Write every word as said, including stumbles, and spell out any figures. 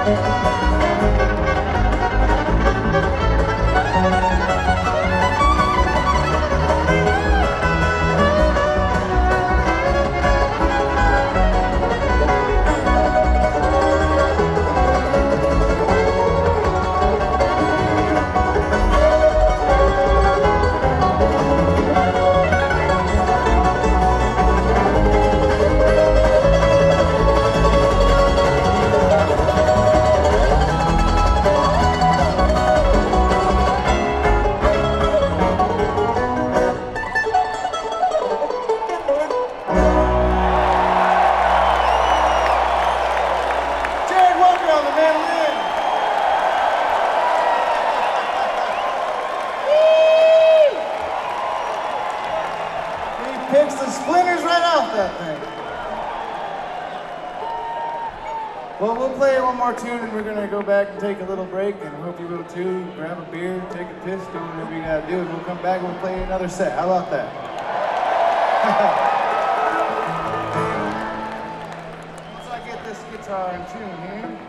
Picks the splinters right off that thing. Well, we'll play one more tune and we're gonna go back and take a little break, and I hope you will too. Grab a beer, take a piss, do whatever you gotta do, and we'll come back and we'll play another set. How about that? Once I get this guitar in tune here.